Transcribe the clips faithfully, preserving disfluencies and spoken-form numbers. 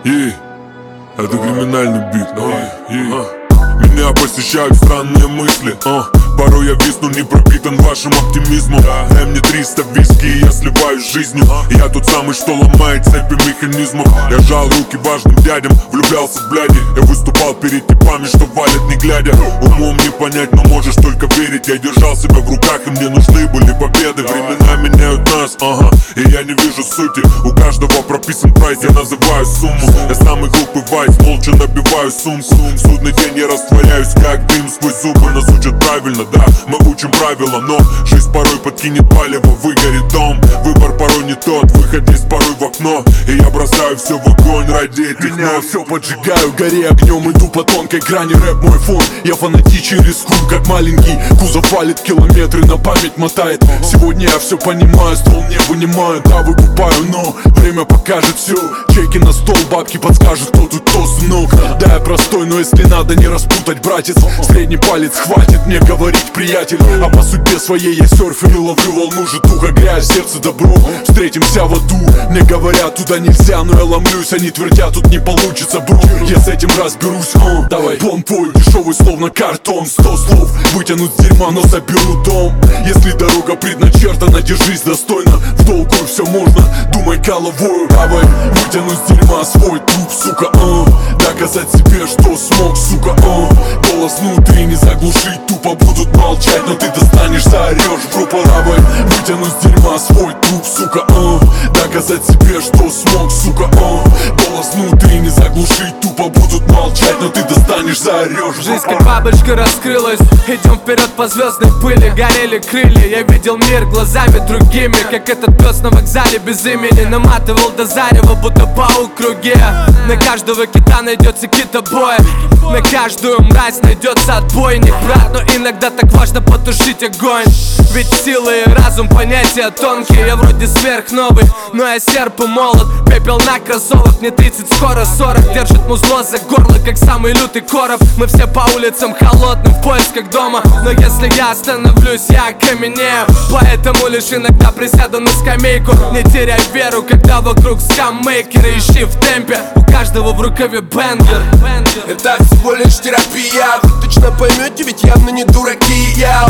Ей, это криминальный бит. Ей. Меня посещают странные мысли, а, порой я висну, не пропитан вашим оптимизмом. Дай мне триста виски, и я сливаюсь жизнью. Я тот самый, что ломает цепи механизмов. Я жал руки важным дядям, влюблялся в бляди. Я выступал перед типами, что валят не глядя. Умом не понять, но можешь только верить. Я держал себя в руках, и мне нужны были победы. Времена меняют нас, ага, и я не вижу сути. У каждого прописан прайс, я называю сумму. Я самый глупый вайс, молча набиваю сумку. Судный день я растворяюсь, как дым сквозь зубы. Нас учат правильно, да, мы учим правила, но жизнь порой подкинет палево, выгорит дом. Выбор порой не тот, выход есть порой в окно. И я бросаю все в огонь ради этих Меня нот. все поджигаю, горе огнем, иду по тонкой грани. Рэп мой фон, я фанатичен, рискую как маленький. Кузов валит, километры на память мотает. Сегодня я все понимаю, ствол не вынимаю. Да, выкупаю, но время покажет все. Чеки на стол, бабки подскажут, кто тут кто, сынок. Да, я простой, но если надо не распутать, братец. Средний палец хватит мне говорить, приятель. А по судьбе своей я серфер и ловлю волну. Житуха, грязь, сердце, добро. Встретимся в аду. Мне говорят, туда нельзя, но я ломлюсь. Они твердят, тут не получится, бро. Я с этим разберусь, а. Давай, план твой дешевый, словно картон. Сто слов вытянут с дерьма, но заберу дом. Если дорога предначертана, держись достойно. В долгую все можно, думай головою. Давай, вытяну с дерьма свой труп, сука, а. Доказать себе, что смог, сука, а. Голос внутри не заглушить, тупо будут молчать, но ты достанешь, заорешь, группа. Давай, вытяну с дерьма свой труп, сука, а. Доказать себе, что смог, сука, а. Голос внутри не заглушить, тупо будут молчать, но ты достанешь, заорешь. Жизнь как бабочка раскрылась, идем вперед по звездной пыли. Горели крылья, я видел мир глазами другими. Как этот пес на вокзале без имени, наматывал до зарева, будто паук в круге. На каждого кита найдется китобоя, на каждую мразь найдется отбойник, брат. Но иногда так важно потушить огонь, ведь сила и разум понятия тонкие. Я вроде сверхновый, но я серп и молот. Пепел на кроссовок, мне тридцать, скоро сорок. Держит музло за горло, как самый лютый короб. Мы все по улицам холодным, в поисках дома. Но если я остановлюсь, я окаменею. Поэтому лишь иногда присяду на скамейку. Не теряй веру, когда вокруг скаммейкеры. Ищи в темпе, у каждого в рукаве бенгер. Это всего лишь терапия, вы точно поймете, ведь явно не дураки. Я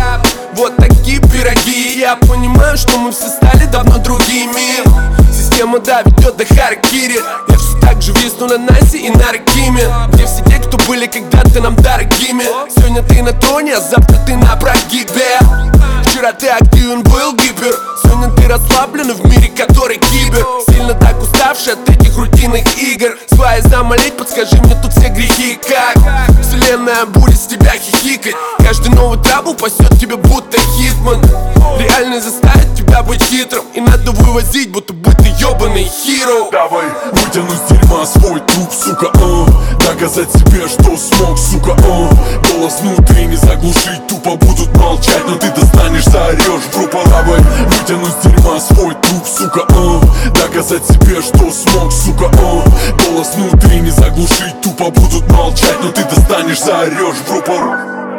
вот такие пироги. Я понимаю, что мы все стали давно другими. Система, да, ведет до харакири. Я все так же висну на Насе и на Ракиме. Где все те, кто были когда-то нам дорогими. Сегодня ты на троне, а завтра ты на прогибе. Вчера ты активен, был гипер. Сегодня ты расслаблен в мире, который кибер. Сильно так уставший от этих рутинных игр. Свои замолить, подскажи мне тут все грехи. Как вселенная будет с тебя хихикать. Каждый новый трабл пасет тебя будто хитман. Реальность заставит тебя быть хитрым. И надо вывозить, будто будь ты ебаный хиро. Давай, вытяну с дерьма свой труп, сука, а. Доказать себе, что смог, сука, а. Голос внутри не заглушить, тупо будут молчать, но ты достанешь, заорешь, группа. Давай, вытяну с дерьма свой труп, сука, а. Доказать себе, что смог, сука, а. Голос внутри не заглушить, тупо будут молчать, но ты достанешь, заорешь, группа.